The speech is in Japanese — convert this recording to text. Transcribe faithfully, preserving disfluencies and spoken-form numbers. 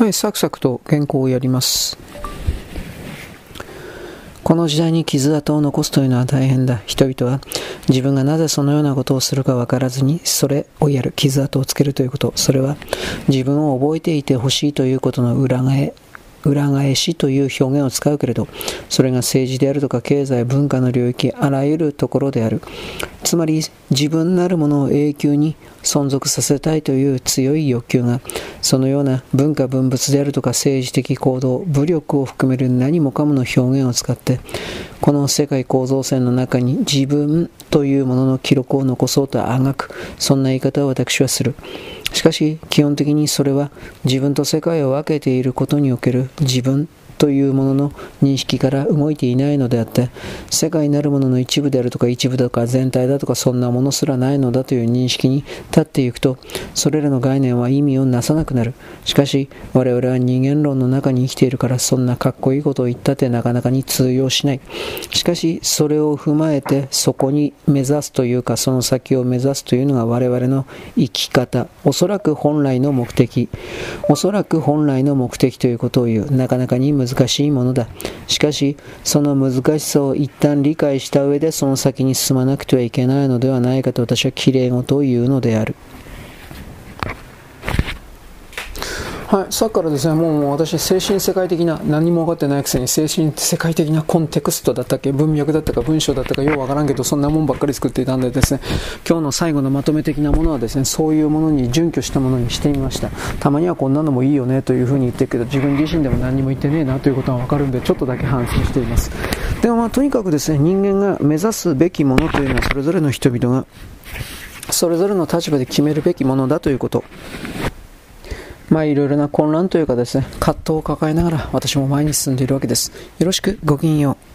はい、サクサクと原稿をやります。この時代に傷跡を残すというのは大変だ。人々は自分がなぜそのようなことをするか分からずにそれをやる、傷跡をつけるということ、それは自分を覚えていてほしいということの裏返裏返しという表現を使うけれど、それが政治であるとか経済文化の領域、あらゆるところである。つまり自分なるものを永久に存続させたいという強い欲求が、そのような文化文物であるとか政治的行動、武力を含める何もかもの表現を使って、この世界構造線の中に自分というものの記録を残そうとあがく、そんな言い方を私はする。しかし基本的にそれは自分と世界を分けていることにおける自分というものの認識から動いていないのであって、世界なるものの一部であるとか一部だとか全体だとかそんなものすらないのだという認識に立っていくと、それらの概念は意味をなさなくなる。しかし我々は二元論の中に生きているから、そんなかっこいいことを言ったってなかなかに通用しない。しかしそれを踏まえてそこに目指すというか、その先を目指すというのが我々の生き方、おそらく本来の目的おそらく本来の目的ということを言う。なかなかに難しいものだ。しかしその難しさを一旦理解した上でその先に進まなくてはいけないのではないかと私はきれい事を言うのである。はい、さっきからですね、もう私精神世界的な、何も分かってないくせに精神世界的なコンテクストだったっけ、文脈だったか文章だったかようわからんけど、そんなもんばっかり作っていたんでですね、今日の最後のまとめ的なものはですね、そういうものに準拠したものにしてみました。たまにはこんなのもいいよねというふうに言ってるけど、自分自身でも何にも言ってねえなということはわかるんで、ちょっとだけ反省しています。でもまあとにかくですね、人間が目指すべきものというのはそれぞれの人々がそれぞれの立場で決めるべきものだということ。まあいろいろな混乱というかですね、葛藤を抱えながら私も前に進んでいるわけです。よろしく、ごきげんよう。